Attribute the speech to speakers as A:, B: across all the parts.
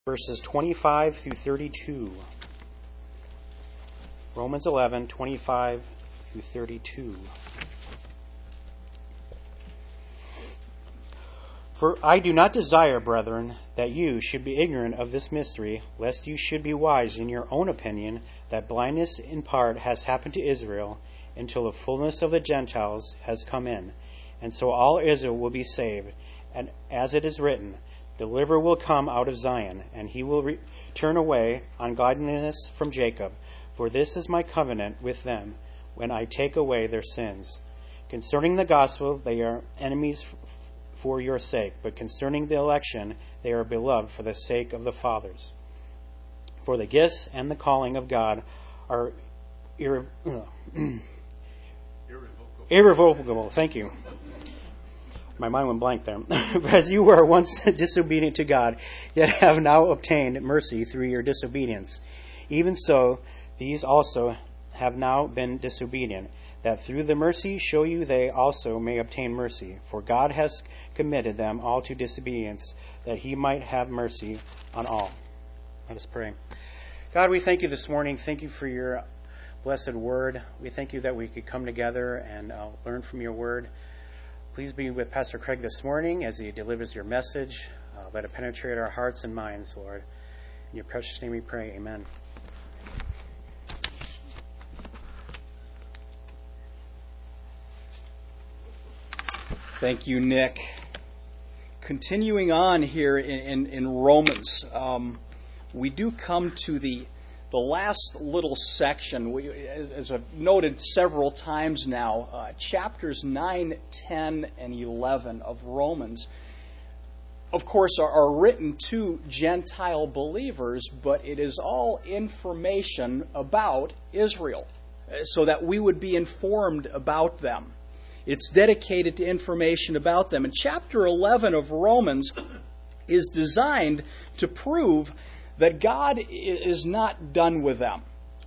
A: verses 25 through 32. Romans 11, 25 through 32. For I do not desire, brethren, that you should be ignorant of this mystery, lest you should be wise in your own opinion, that blindness in part has happened to Israel, until the fullness of the Gentiles has come in. And so all Israel will be saved. And as it is written, the deliverer will come out of Zion, and he will turn away ungodliness from Jacob. For this is my covenant with them, when I take away their sins. Concerning the gospel, they are enemies for your sake, but concerning the election, they are beloved for the sake of the fathers. For the gifts and the calling of God are irrevocable. Thank you. My mind went blank there. As you were once disobedient to God, yet have now obtained mercy through your disobedience. Even so, these also have now been disobedient, that through the mercy show you they also may obtain mercy. For God has committed them all to disobedience, that he might have mercy on all. Let us pray. God, we thank you this morning. Thank you for your blessed word. We thank you that we could come together and learn from your word. Please be with Pastor Craig this morning as he delivers your message. Let it penetrate our hearts and minds, Lord. In your precious name we pray. Amen.
B: Thank you, Nick. Continuing on here in Romans, we do come to the last little section. As I've noted several times now, chapters 9, 10, and 11 of Romans, of course, are written to Gentile believers, but it is all information about Israel, so that we would be informed about them. It's dedicated to information about them. And chapter 11 of Romans is designed to prove that God is not done with them.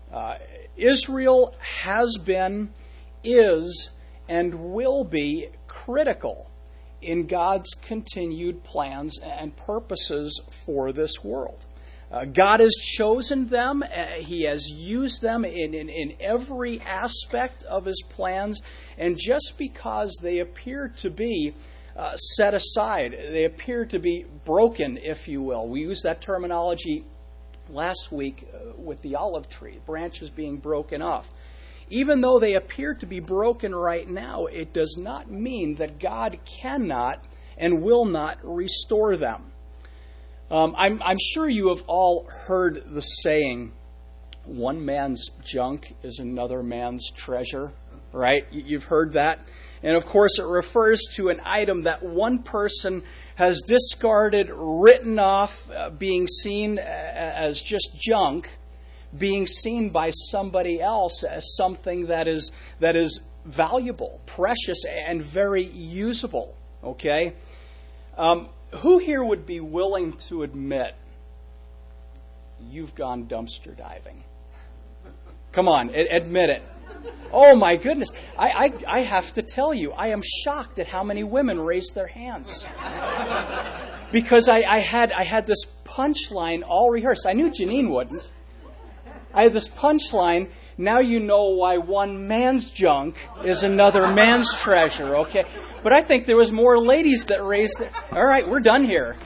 B: Israel has been, is, and will be critical in God's continued plans and purposes for this world. God has chosen them. He has used them in every aspect of his plans. And just because they appear to be set aside, they appear to be broken, if you will. We used that terminology last week with the olive tree, branches being broken off. Even though they appear to be broken right now, it does not mean that God cannot and will not restore them. I'm sure you have all heard the saying, one man's junk is another man's treasure, right? You've heard that. And of course, it refers to an item that one person has discarded, written off, being seen as just junk, being seen by somebody else as something that is valuable, precious, and very usable, okay? Who here would be willing to admit you've gone dumpster diving? Come on, admit it. Oh my goodness. I have to tell you, I am shocked at how many women raised their hands. Because I had this punchline all rehearsed. I knew Janine wouldn't. I had this punchline. Now you know why one man's junk is another man's treasure, okay? But I think there was more ladies that raised their... All right, we're done here.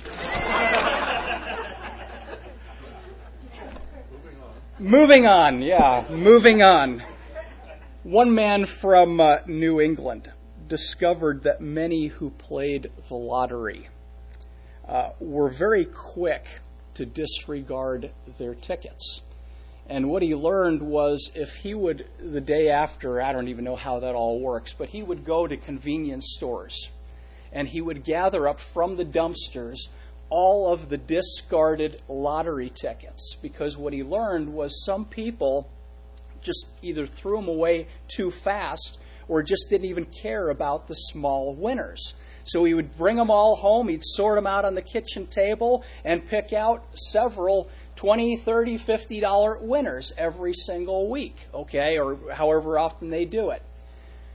B: Moving on. One man from New England discovered that many who played the lottery were very quick to disregard their tickets. And what he learned was if he would, the day after, I don't even know how that all works, but he would go to convenience stores and he would gather up from the dumpsters all of the discarded lottery tickets. Because what he learned was some people just either threw them away too fast or just didn't even care about the small winners. So he would bring them all home, he'd sort them out on the kitchen table and pick out several $20, $30, $50 winners every single week, okay, or however often they do it.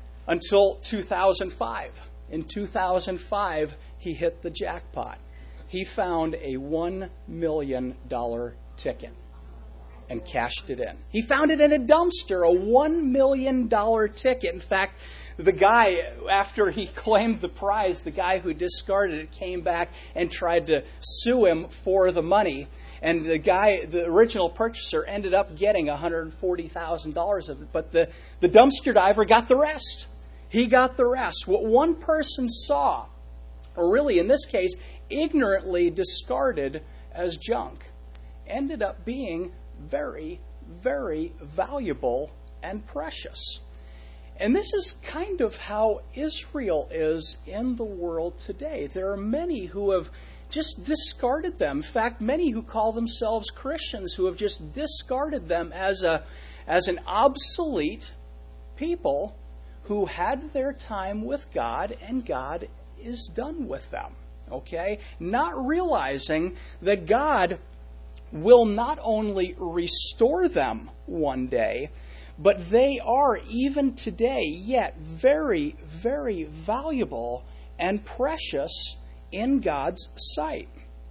B: Until 2005. In 2005, he hit the jackpot. he found a $1 million ticket and cashed it in. He found it in a dumpster, a $1 million ticket. In fact, the guy, after he claimed the prize, the guy who discarded it came back and tried to sue him for the money. And the original purchaser, ended up getting $140,000 of it. But the dumpster diver got the rest. He got the rest. What one person saw, or really in this case, ignorantly discarded as junk, ended up being very, very valuable and precious. And this is kind of how Israel is in the world today. There are many who have just discarded them. In fact, many who call themselves Christians who have just discarded them as an obsolete people who had their time with God, and God is done with them. Okay? Not realizing that God will not only restore them one day, but they are, even today, yet very, very valuable and precious in God's sight.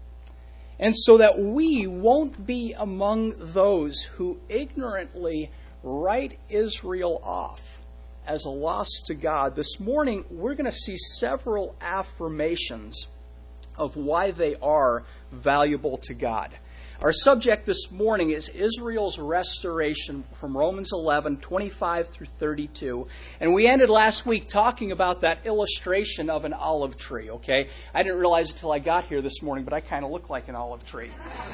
B: And so that we won't be among those who ignorantly write Israel off as a loss to God, this morning we're going to see several affirmations of why they are valuable to God. Our subject this morning is Israel's restoration from Romans 11, 25 through 32. And we ended last week talking about that illustration of an olive tree, okay? I didn't realize it until I got here this morning, but I kind of look like an olive tree.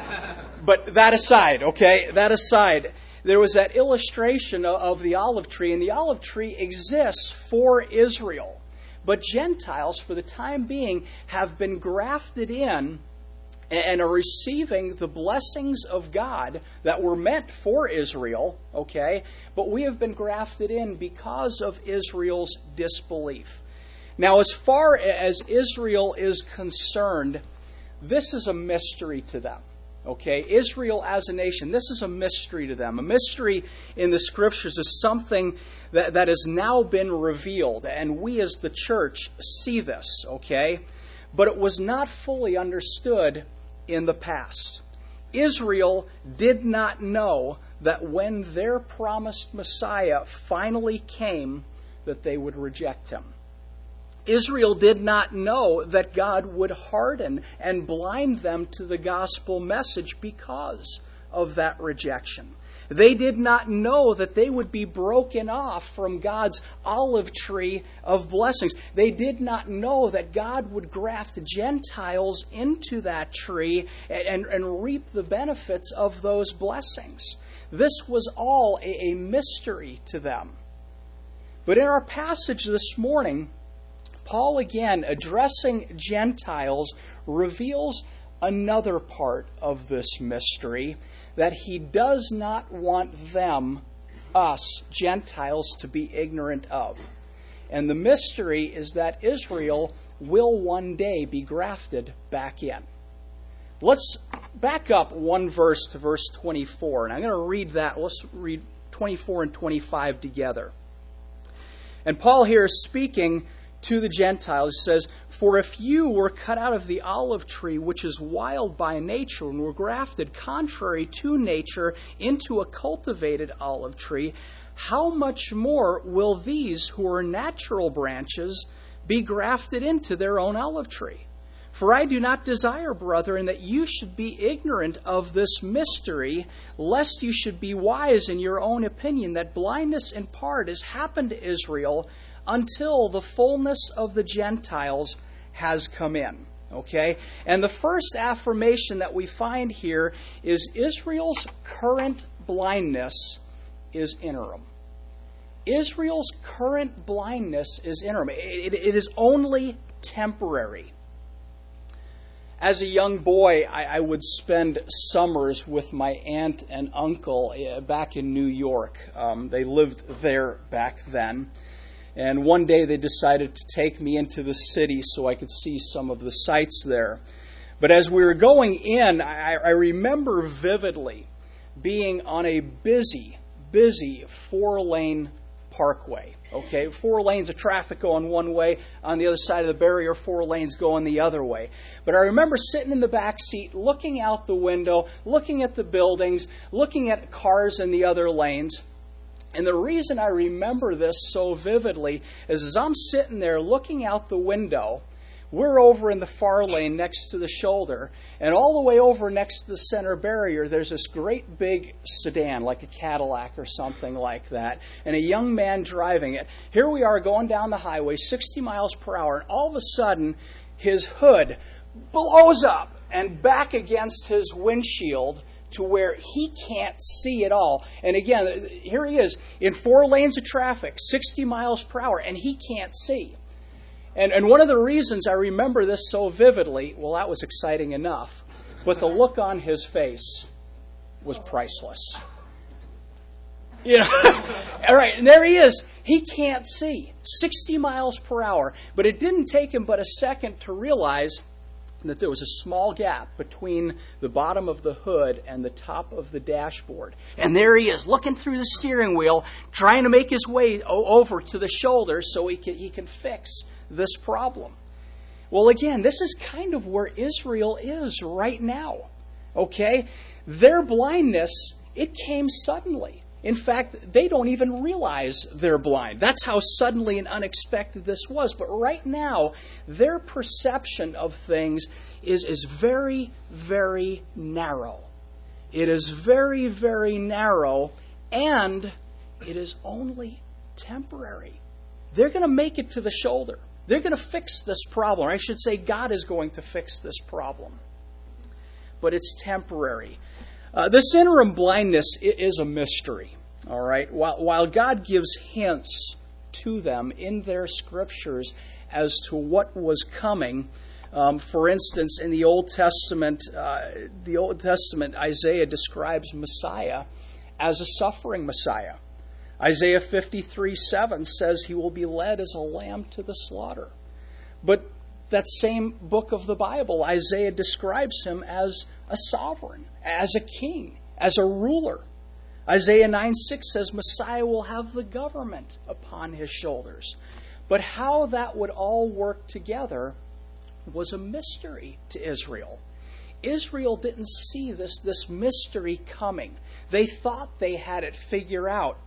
B: But that aside, okay? That aside, there was that illustration of the olive tree, and the olive tree exists for Israel. But Gentiles, for the time being, have been grafted in and are receiving the blessings of God that were meant for Israel, okay? But we have been grafted in because of Israel's disbelief. Now, as far as Israel is concerned, this is a mystery to them, okay? Israel as a nation, this is a mystery to them. A mystery in the Scriptures is something that has now been revealed, and we as the church see this, okay? But it was not fully understood in the past. Israel did not know that when their promised Messiah finally came, that they would reject him. Israel did not know that God would harden and blind them to the gospel message because of that rejection. They did not know that they would be broken off from God's olive tree of blessings. They did not know that God would graft Gentiles into that tree and reap the benefits of those blessings. This was all a mystery to them. But in our passage this morning, Paul, again, addressing Gentiles, reveals another part of this mystery that he does not want them, us, Gentiles, to be ignorant of. And the mystery is that Israel will one day be grafted back in. Let's back up one verse to verse 24, and I'm going to read that. Let's read 24 and 25 together. And Paul here is speaking to the Gentiles. He says, "For if you were cut out of the olive tree, which is wild by nature, and were grafted contrary to nature into a cultivated olive tree, how much more will these who are natural branches be grafted into their own olive tree? For I do not desire, brethren, that you should be ignorant of this mystery, lest you should be wise in your own opinion, that blindness in part has happened to Israel, until the fullness of the Gentiles has come in." Okay? And the first affirmation that we find here is Israel's current blindness is interim. Israel's current blindness is interim. It is only temporary. As a young boy, I would spend summers with my aunt and uncle back in New York. They lived there back then. And one day they decided to take me into the city so I could see some of the sights there. But as we were going in, I remember vividly being on a busy 4-lane Parkway. Okay, 4 lanes of traffic going one way. On the other side of the barrier, 4 lanes going the other way. But I remember sitting in the back seat, looking out the window, looking at the buildings, looking at cars in the other lanes. And the reason I remember this so vividly is as I'm sitting there looking out the window, we're over in the far lane next to the shoulder, and all the way over next to the center barrier, there's this great big sedan, like a Cadillac or something like that, and a young man driving it. Here we are going down the highway, 60 miles per hour, and all of a sudden, his hood blows up and back against his windshield to where he can't see at all. And again, here he is in 4 lanes of traffic, 60 miles per hour, and he can't see. And one of the reasons I remember this so vividly, well, that was exciting enough, but the look on his face was priceless. You know, all right, and there he is. He can't see, 60 miles per hour. But it didn't take him but a second to realize that there was a small gap between the bottom of the hood and the top of the dashboard. And there he is, looking through the steering wheel, trying to make his way over to the shoulder so he can fix this problem. Well, again, this is kind of where Israel is right now. Okay? Their blindness, it came suddenly. In fact, they don't even realize they're blind. That's how suddenly and unexpected this was. But right now, their perception of things is very, very narrow. It is very, very narrow, and it is only temporary. They're going to make it to the shoulder. They're going to fix this problem. Or I should say God is going to fix this problem. But it's temporary. This interim blindness is a mystery. All right. While God gives hints to them in their scriptures as to what was coming, for instance, in the Old Testament, Isaiah describes Messiah as a suffering Messiah. Isaiah 53:7 says he will be led as a lamb to the slaughter. But that same book of the Bible, Isaiah describes him as a sovereign, as a king, as a ruler. Isaiah 9:6 says Messiah will have the government upon his shoulders. But how that would all work together was a mystery to Israel. Israel didn't see this mystery coming. They thought they had it figured out.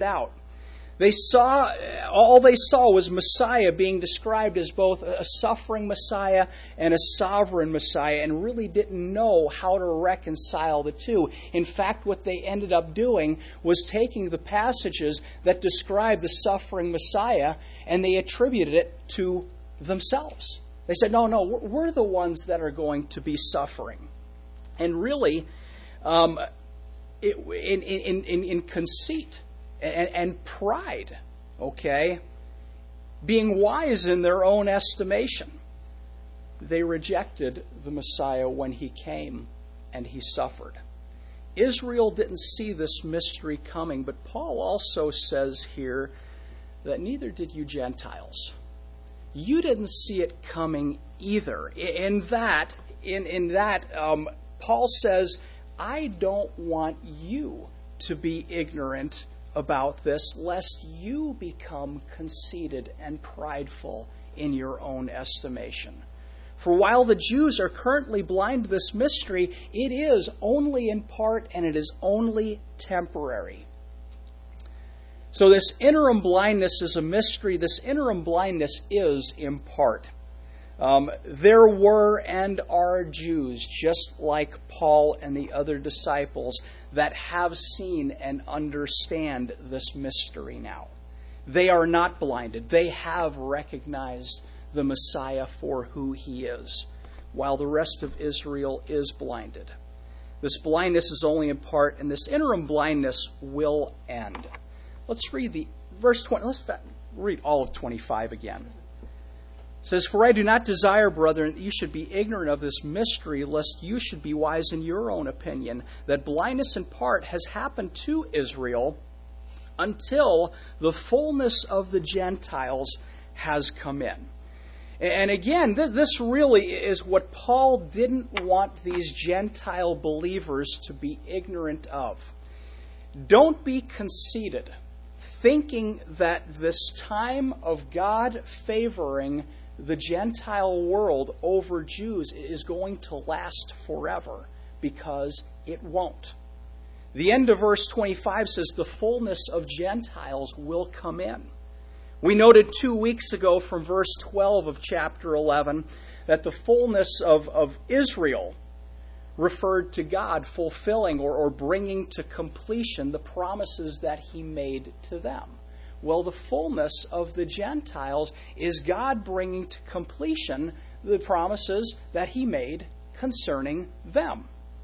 B: All they saw was Messiah being described as both a suffering Messiah and a sovereign Messiah, and really didn't know how to reconcile the two. In fact, what they ended up doing was taking the passages that describe the suffering Messiah, and they attributed it to themselves. They said, no, we're the ones that are going to be suffering. And really, in conceit and pride, okay, being wise in their own estimation, they rejected the Messiah when he came and he suffered. Israel didn't see this mystery coming, but Paul also says here that neither did you Gentiles. You didn't see it coming either. In that, Paul says, I don't want you to be ignorant about this, lest you become conceited and prideful in your own estimation. For while the Jews are currently blind to this mystery, it is only in part, and it is only temporary. So this interim blindness is a mystery. This interim blindness is in part. There were and are Jews, just like Paul and the other disciples, that have seen and understand this mystery now. They are not blinded. They have recognized the Messiah for who he is, while the rest of Israel is blinded. This blindness is only in part, and this interim blindness will end. Let's read verse 20. Let's read all of 25 again. It says, For I do not desire, brethren, that you should be ignorant of this mystery, lest you should be wise in your own opinion, that blindness in part has happened to Israel until the fullness of the Gentiles has come in. And again, this really is what Paul didn't want these Gentile believers to be ignorant of. Don't be conceited. thinking that this time of God favoring the Gentile world over Jews is going to last forever, because it won't. The end of verse 25 says the fullness of Gentiles will come in. We noted 2 weeks ago from verse 12 of chapter 11 that the fullness of Israel referred to God fulfilling or bringing to completion the promises that he made to them. Well, the fullness of the Gentiles is God bringing to completion the promises that he made concerning them.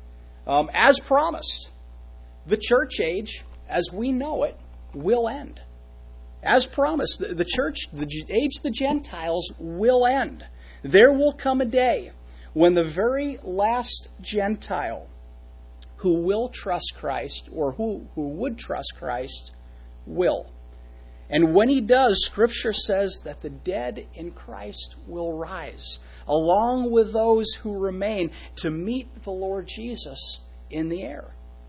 B: As promised, the church age, as we know it, will end. As promised, the church, the age of the Gentiles will end. There will come a day when the very last Gentile who will trust Christ, or who would trust Christ, will. And when he does, Scripture says that the dead in Christ will rise, along with those who remain, to meet the Lord Jesus in the air.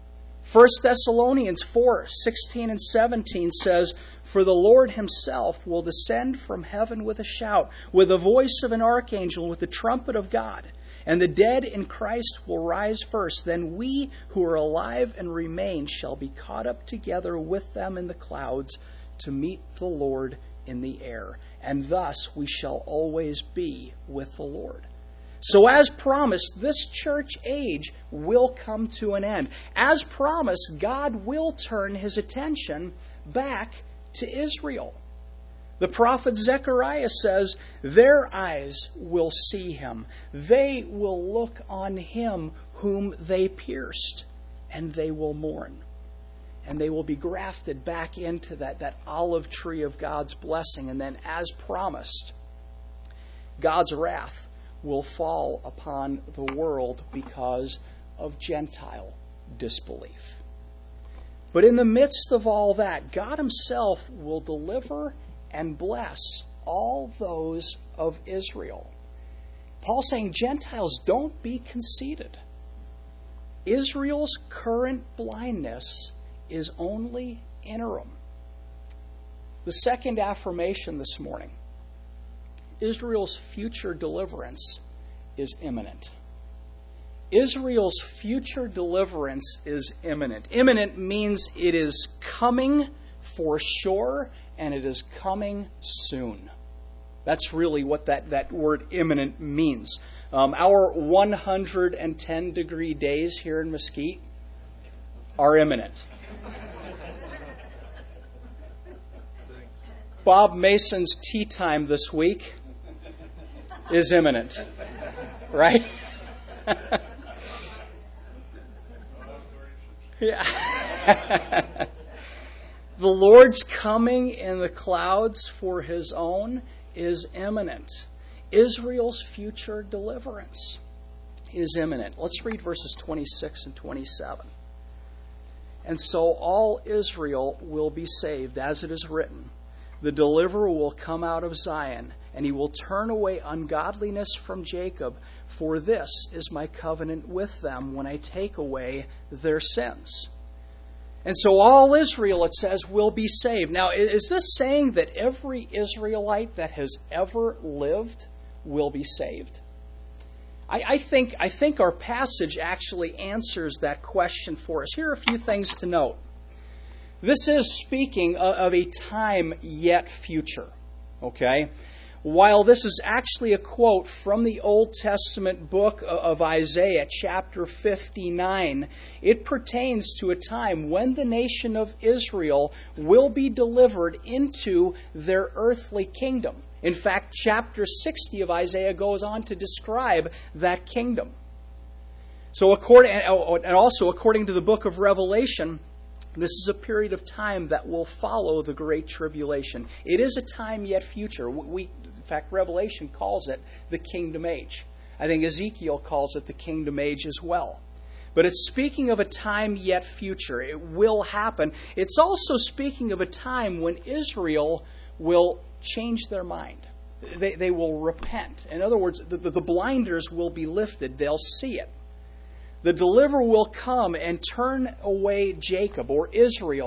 B: 1 Thessalonians 4:16 and 17 says, "For the Lord himself will descend from heaven with a shout, with the voice of an archangel, and with the trumpet of God. And the dead in Christ will rise first. Then we who are alive and remain shall be caught up together with them in the clouds to meet the Lord in the air. And thus we shall always be with the Lord." So as promised, this church age will come to an end. As promised, God will turn his attention back to Israel. The prophet Zechariah says, "Their eyes will see him. They will look on him whom they pierced, and they will mourn." And they will be grafted back into that olive tree of God's blessing. And then, as promised, God's wrath will fall upon the world because of Gentile disbelief. But in the midst of all that, God himself will deliver and bless all those of Israel. Paul's saying, Gentiles, don't be conceited. Israel's current blindness is only interim. The second affirmation this morning: Israel's future deliverance is imminent. Israel's future deliverance is imminent. Imminent means it is coming for sure, and it is coming soon. That's really what that word imminent means. Our 110-degree days here in Mesquite are imminent. Bob Mason's tea time this week is imminent, right? Yeah. The Lord's coming in the clouds for his own is imminent. Israel's future deliverance is imminent. Let's read verses 26 and 27. "And so all Israel will be saved, as it is written, the deliverer will come out of Zion, and he will turn away ungodliness from Jacob. For this is my covenant with them when I take away their sins." And so all Israel, it says, will be saved. Now, is this saying that every Israelite that has ever lived will be saved? I think our passage actually answers that question for us. Here are a few things to note. This is speaking of a time yet future, okay? While this is actually a quote from the Old Testament book of Isaiah, chapter 59, it pertains to a time when the nation of Israel will be delivered into their earthly kingdom. In fact, chapter 60 of Isaiah goes on to describe that kingdom. So, according to the book of Revelation, this is a period of time that will follow the Great Tribulation. It is a time yet future. In fact, Revelation calls it the Kingdom Age. I think Ezekiel calls it the Kingdom Age as well. But it's speaking of a time yet future. It will happen. It's also speaking of a time when Israel will change their mind. They will repent. In other words, the blinders will be lifted. They'll see it. The deliverer will come and turn away Jacob, or Israel,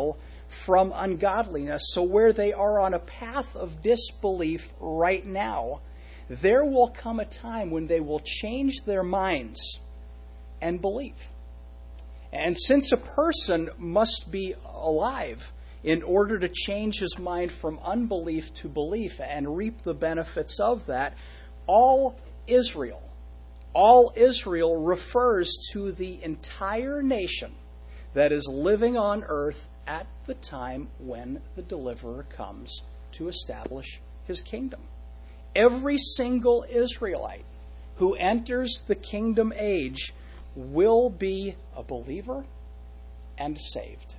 B: from ungodliness. So where they are on a path of disbelief right now, there will come a time when they will change their minds and believe. And since a person must be alive in order to change his mind from unbelief to belief and reap the benefits of that, all Israel refers to the entire nation that is living on earth at the time when the deliverer comes to establish his kingdom. Every single Israelite who enters the kingdom age will be a believer and saved.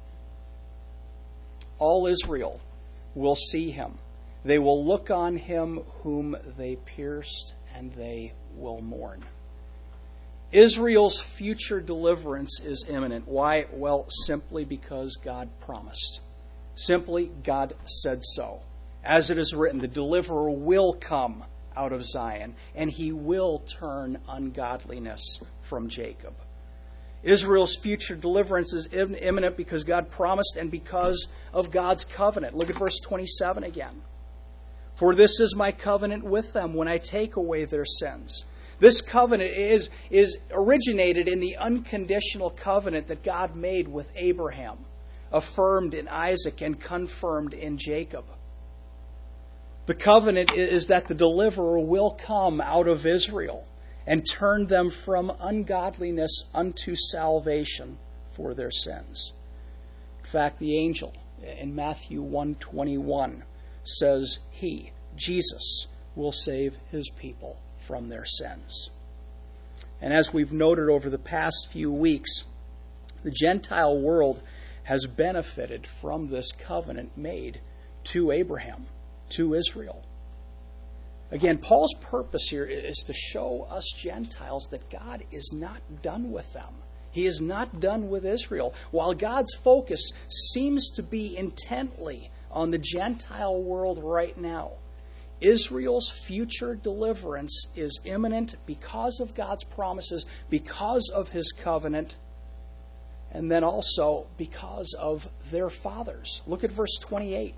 B: All Israel will see him. They will look on him whom they pierced, and they will mourn. Israel's future deliverance is imminent. Why? Well, simply because God promised. Simply, God said so. As it is written, the deliverer will come out of Zion, and he will turn ungodliness from Jacob. Israel's future deliverance is imminent because God promised and because of God's covenant. Look at verse 27 again. For this is my covenant with them when I take away their sins. This covenant is originated in the unconditional covenant that God made with Abraham, affirmed in Isaac and confirmed in Jacob. The covenant is that the deliverer will come out of Israel and turn them from ungodliness unto salvation for their sins. In fact, the angel in Matthew 1:21 says he, Jesus, will save his people from their sins. And as we've noted over the past few weeks, the Gentile world has benefited from this covenant made to Abraham, to Israel. Again, Paul's purpose here is to show us Gentiles that God is not done with them. He is not done with Israel. While God's focus seems to be intently on the Gentile world right now, Israel's future deliverance is imminent because of God's promises, because of his covenant, and then also because of their fathers. Look at verse 28.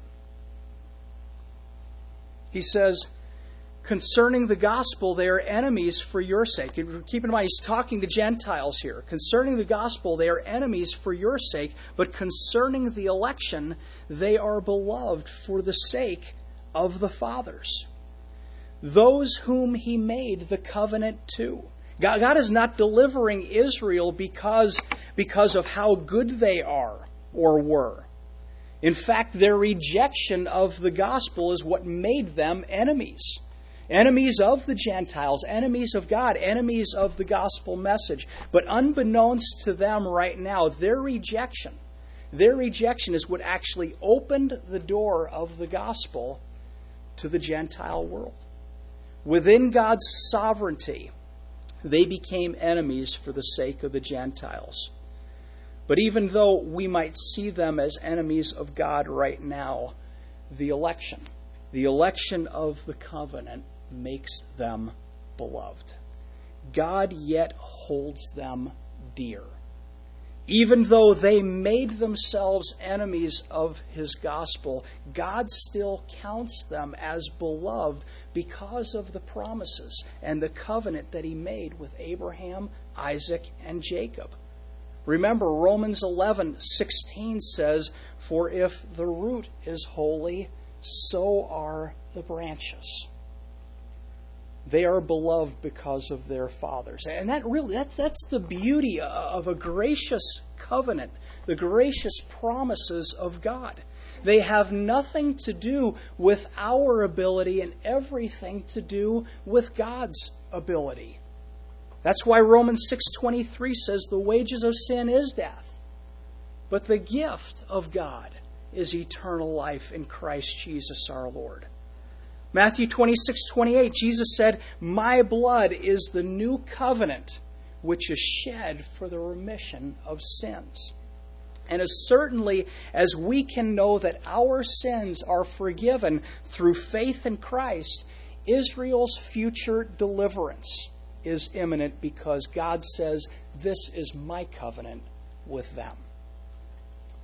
B: He says, concerning the gospel, they are enemies for your sake. And keep in mind, he's talking to Gentiles here. Concerning the gospel, they are enemies for your sake, but concerning the election, they are beloved for the sake of the fathers, those whom he made the covenant to. God is not delivering Israel because of how good they are or were. In fact, their rejection of the gospel is what made them enemies. Enemies of the Gentiles, enemies of God, enemies of the gospel message. But unbeknownst to them right now, their rejection is what actually opened the door of the gospel to the Gentile world. Within God's sovereignty, they became enemies for the sake of the Gentiles. But even though we might see them as enemies of God right now, the election of the covenant makes them beloved. God yet holds them dear. Even though they made themselves enemies of his gospel, God still counts them as beloved because of the promises and the covenant that he made with Abraham, Isaac, and Jacob. Remember, Romans 11:16 says, for if the root is holy, so are the branches. They are beloved because of their fathers. And that's the beauty of a gracious covenant, the gracious promises of God. They have nothing to do with our ability and everything to do with God's ability. That's why Romans 6:23 says the wages of sin is death, but the gift of God is eternal life in Christ Jesus our Lord. Matthew 26:28, Jesus said, my blood is the new covenant which is shed for the remission of sins. And as certainly as we can know that our sins are forgiven through faith in Christ, Israel's future deliverance is imminent because God says, this is my covenant with them.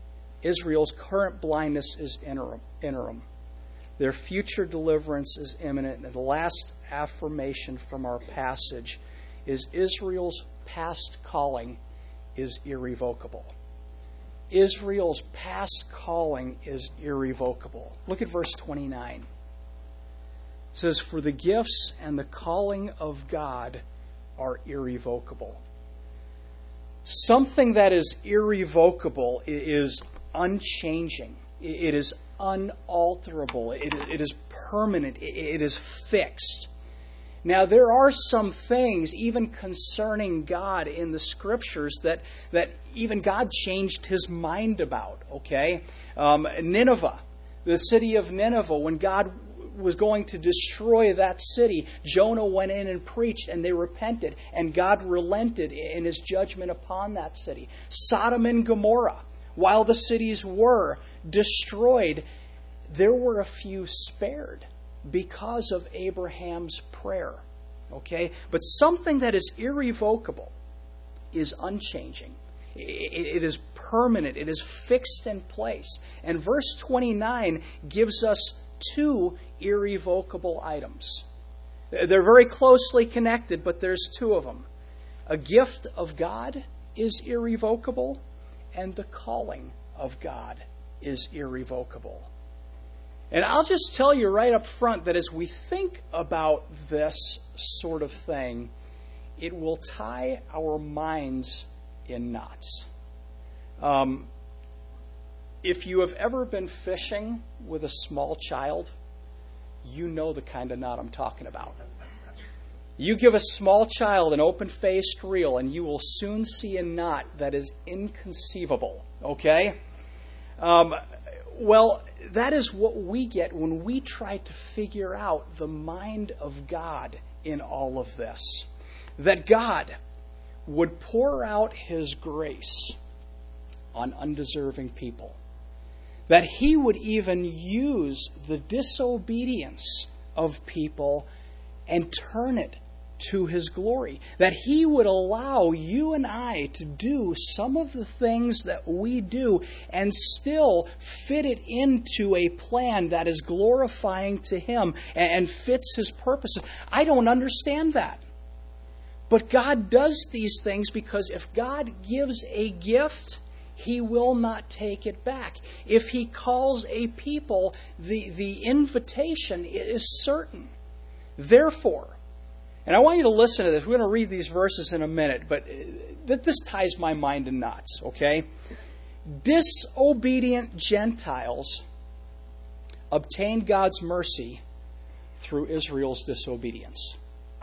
B: Israel's current blindness is interim. Their future deliverance is imminent. And the last affirmation from our passage is Israel's past calling is irrevocable. Israel's past calling is irrevocable. Look at verse 29. It says, "For the gifts and the calling of God are irrevocable." Something that is irrevocable is unchanging. It is unalterable. It is permanent. It is fixed. Now, there are some things, even concerning God in the Scriptures, that even God changed his mind about, okay? Nineveh, the city of Nineveh, when God was going to destroy that city, Jonah went in and preached, and they repented, and God relented in his judgment upon that city. Sodom and Gomorrah, while the cities were destroyed, there were a few spared because of Abraham's prayer. Okay? But something that is irrevocable is unchanging. It is permanent. It is fixed in place. And verse 29 gives us two irrevocable items. They're very closely connected, but there's two of them. A gift of God is irrevocable, and the calling of God is irrevocable. And I'll just tell you right up front that as we think about this sort of thing, it will tie our minds in knots. If you have ever been fishing with a small child, you know the kind of knot I'm talking about. You give a small child an open-faced reel, and you will soon see a knot that is inconceivable. Okay? Well, that is what we get when we try to figure out the mind of God in all of this. That God would pour out his grace on undeserving people. That he would even use the disobedience of people and turn it to his glory. That he would allow you and I to do some of the things that we do and still fit it into a plan that is glorifying to him and fits his purposes. I don't understand that. But God does these things because if God gives a gift, he will not take it back. If he calls a people, the invitation is certain. Therefore, and I want you to listen to this. We're going to read these verses in a minute, but this ties my mind in knots, okay? Disobedient Gentiles obtained God's mercy through Israel's disobedience.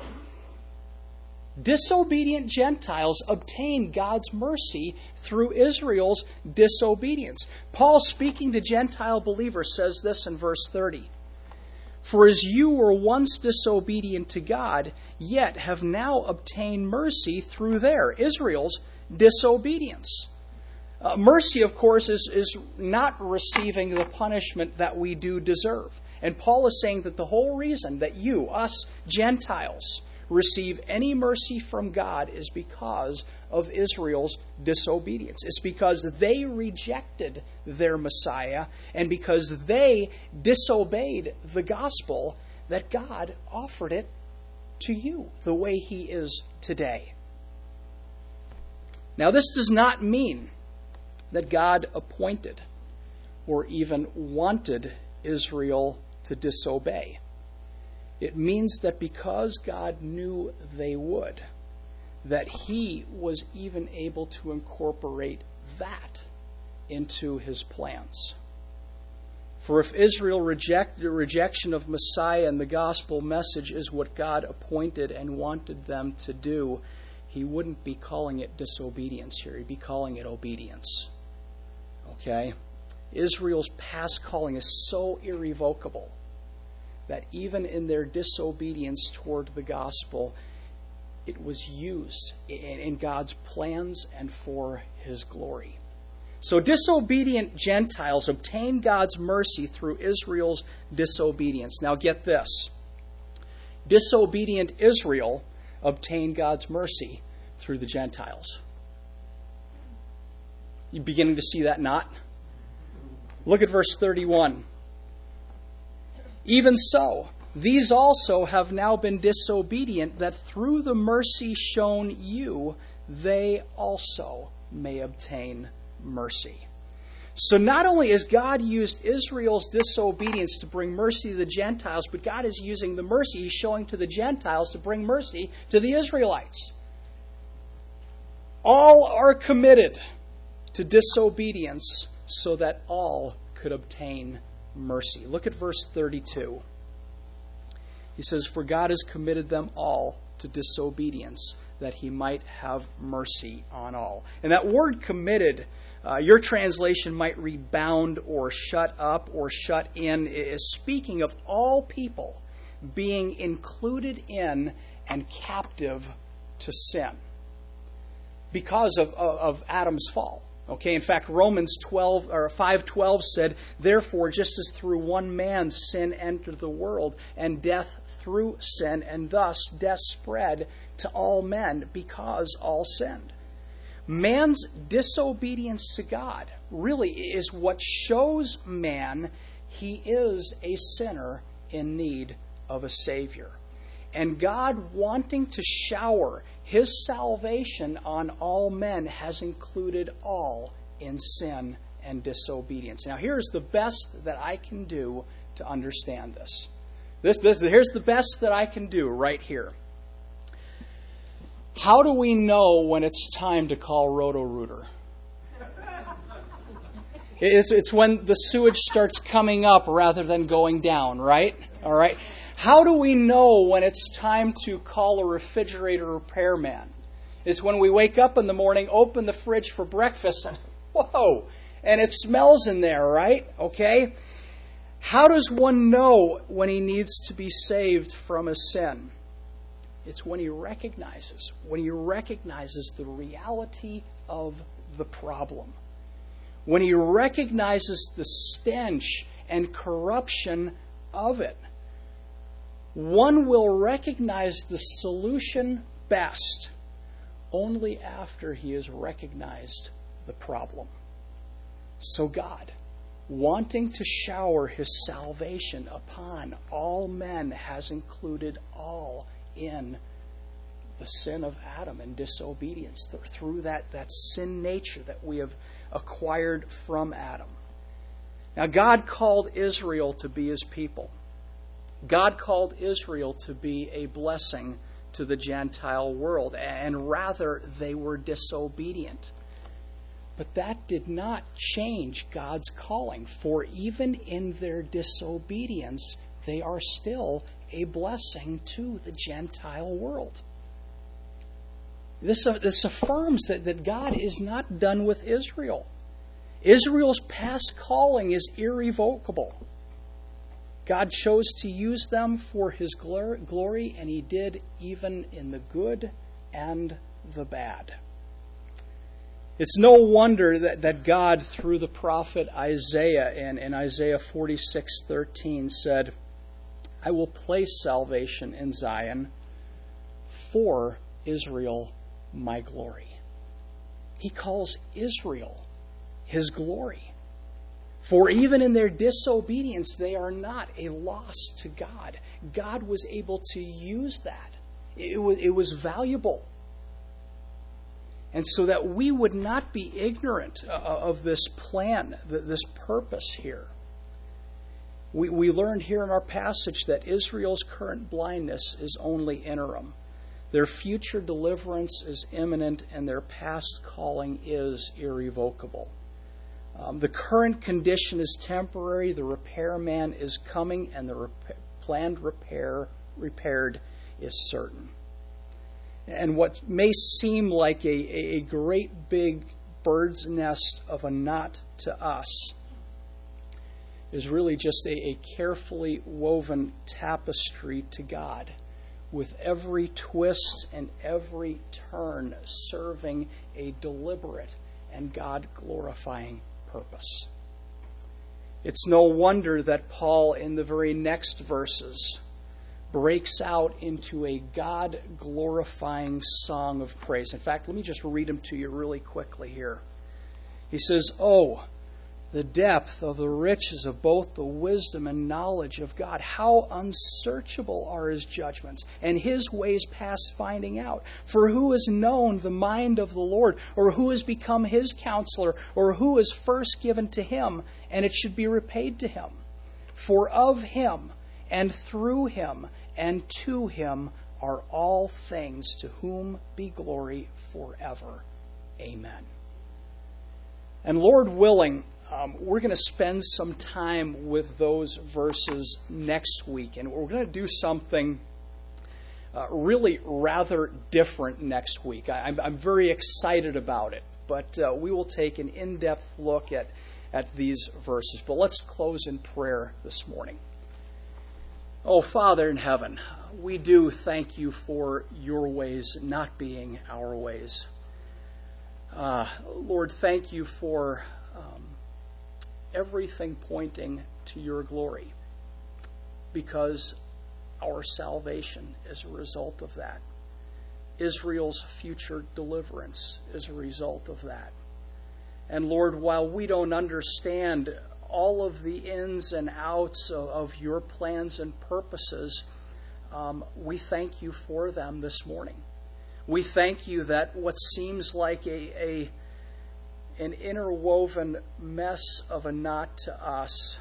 B: Disobedient Gentiles obtained God's mercy through Israel's disobedience. Paul, speaking to Gentile believers, says this in verse 30. "For as you were once disobedient to God, yet have now obtained mercy through Israel's disobedience." Mercy, of course, is not receiving the punishment that we do deserve. And Paul is saying that the whole reason that you, us Gentiles, receive any mercy from God is because of Israel's disobedience. It's because they rejected their Messiah and because they disobeyed the gospel that God offered it to you the way he is today. Now, this does not mean that God appointed or even wanted Israel to disobey. It means that because God knew they would, that he was even able to incorporate that into his plans. For if Israel rejected the rejection of Messiah and the gospel message is what God appointed and wanted them to do, he wouldn't be calling it disobedience here. He'd be calling it obedience. Okay? Israel's past calling is so irrevocable that even in their disobedience toward the gospel, it was used in God's plans and for his glory. So disobedient Gentiles obtained God's mercy through Israel's disobedience. Now get this. Disobedient Israel obtained God's mercy through the Gentiles. You beginning to see that knot? Look at verse 31. Even so, these also have now been disobedient, that through the mercy shown you, they also may obtain mercy. So not only has God used Israel's disobedience to bring mercy to the Gentiles, but God is using the mercy He's showing to the Gentiles to bring mercy to the Israelites. All are committed to disobedience so that all could obtain mercy. Look at verse 32. He says, "For God has committed them all to disobedience, that He might have mercy on all." And that word committed, your translation might read bound or shut up or shut in, is speaking of all people being included in and captive to sin because of Adam's fall. Okay, in fact, Romans 5:12 said, "Therefore, just as through one man sin entered the world, and death through sin, and thus death spread to all men because all sinned." Man's disobedience to God really is what shows man he is a sinner in need of a Savior. And God, wanting to shower His salvation on all men, has included all in sin and disobedience. Now, here's the best that I can do to understand this. Here's the best that I can do right here. How do we know when it's time to call Roto-Rooter? It's when the sewage starts coming up rather than going down, right? All right. How do we know when it's time to call a refrigerator repairman? It's when we wake up in the morning, open the fridge for breakfast, and whoa, and it smells in there, right? Okay? How does one know when he needs to be saved from a sin? It's when he recognizes the reality of the problem. When he recognizes the stench and corruption of it. One will recognize the solution best only after he has recognized the problem. So God, wanting to shower His salvation upon all men, has included all in the sin of Adam and disobedience through that sin nature that we have acquired from Adam. Now, God called Israel to be His people. God called Israel to be a blessing to the Gentile world, and rather they were disobedient. But that did not change God's calling, for even in their disobedience, they are still a blessing to the Gentile world. This affirms that God is not done with Israel. Israel's past calling is irrevocable. God chose to use them for His glory, and He did even in the good and the bad. It's no wonder that God, through the prophet Isaiah, in Isaiah 46:13, said, "I will place salvation in Zion for Israel, my glory." He calls Israel His glory. For even in their disobedience, they are not a loss to God. God was able to use that. It was valuable. And so that we would not be ignorant of this plan, this purpose here. We learned here in our passage that Israel's current blindness is only interim. Their future deliverance is imminent, and their past calling is irrevocable. The current condition is temporary, the repairman is coming, and the planned repaired is certain. And what may seem like a great big bird's nest of a knot to us is really just a carefully woven tapestry to God, with every twist and every turn serving a deliberate and God-glorifying purpose. It's no wonder that Paul, in the very next verses, breaks out into a God-glorifying song of praise. In fact, let me just read them to you really quickly here. He says, "Oh, the depth of the riches of both the wisdom and knowledge of God. How unsearchable are his judgments, and his ways past finding out. For who has known the mind of the Lord, or who has become his counselor, or who is first given to him, and it should be repaid to him? For of him, and through him, and to him are all things, to whom be glory forever. Amen. And Lord willing, we're going to spend some time with those verses next week, and we're going to do something really rather different next week. I'm very excited about it, but we will take an in-depth look at these verses. But let's close in prayer this morning. Oh, Father in heaven, we do thank you for your ways not being our ways. Lord, thank you for everything pointing to your glory, because our salvation is a result of that. Israel's future deliverance is a result of that. And Lord, while we don't understand all of the ins and outs of your plans and purposes, we thank you for them this morning. We thank you that what seems like an interwoven mess of a knot to us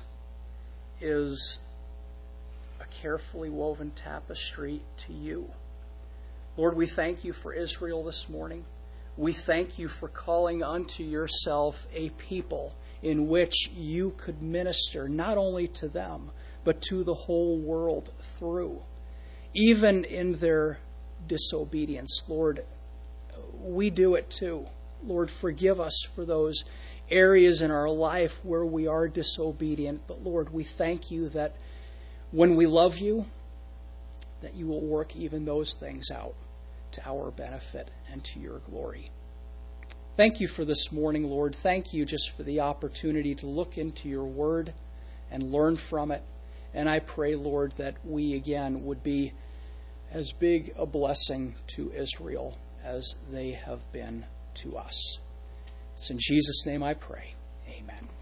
B: is a carefully woven tapestry to you. Lord, we thank you for Israel this morning. We thank you for calling unto yourself a people in which you could minister not only to them, but to the whole world through. Even in their disobedience, Lord, we do it too. Lord, forgive us for those areas in our life where we are disobedient. But Lord, we thank you that when we love you, that you will work even those things out to our benefit and to your glory. Thank you for this morning, Lord. Thank you just for the opportunity to look into your word and learn from it. And I pray, Lord, that we again would be as big a blessing to Israel as they have been to us. It's in Jesus' name I pray. Amen.